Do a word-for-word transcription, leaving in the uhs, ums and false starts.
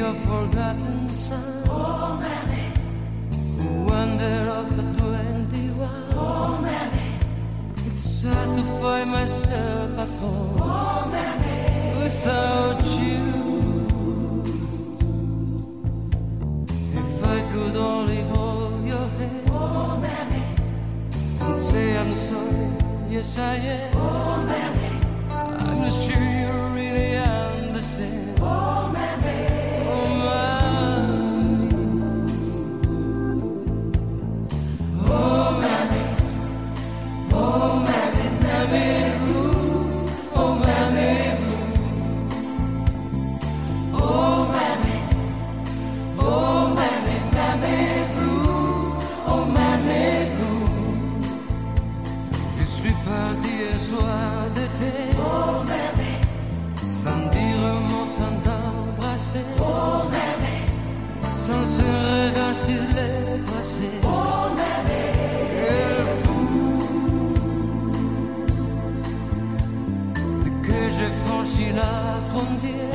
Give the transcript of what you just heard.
a forgotten son. Oh, mammy. Who wandered off at twenty-one. Oh, mammy. It's hard to find myself at home. Oh, mammy. Without you. If I could only hold your hand. Oh, mammy. And say I'm sorry. Yes, I am. Oh, mammy. I'm sure you really understand. Oh, mammy. Oh, mammy. Oh, mammy. Oh, mammy, mammy blue. Oh, mammy blue. Oh, mammy. Oh, mammy, mammy blue. Oh, mammy blue. Je suis parti un soir d'été. Oh, mammy. Sans dire un mot, sans t'embrasser. Oh, mammy. Sans ce regard sur les passés. Oh, mammy. Quel fou que j'ai franchi la frontière.